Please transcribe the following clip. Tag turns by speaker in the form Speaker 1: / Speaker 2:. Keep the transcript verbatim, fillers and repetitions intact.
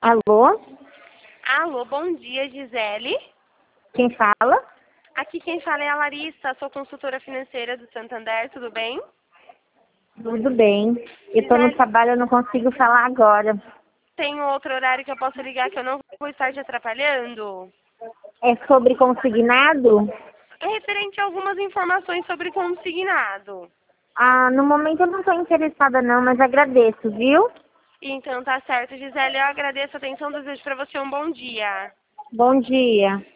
Speaker 1: Alô?
Speaker 2: Alô, bom dia, Gisele.
Speaker 1: Quem fala?
Speaker 2: Aqui quem fala é a Larissa, sou consultora financeira do Santander, tudo bem?
Speaker 1: Tudo bem. Eu tô no
Speaker 2: Gisele,
Speaker 1: trabalho, eu não consigo falar agora.
Speaker 2: tem outro horário que eu posso ligar que eu não vou estar te atrapalhando?
Speaker 1: É sobre consignado?
Speaker 2: É referente a algumas informações sobre consignado.
Speaker 1: Ah, no momento eu não estou interessada não, mas agradeço, viu?
Speaker 2: Então tá certo, Gisele, eu agradeço a atenção, desejo para você um bom dia.
Speaker 1: Bom dia.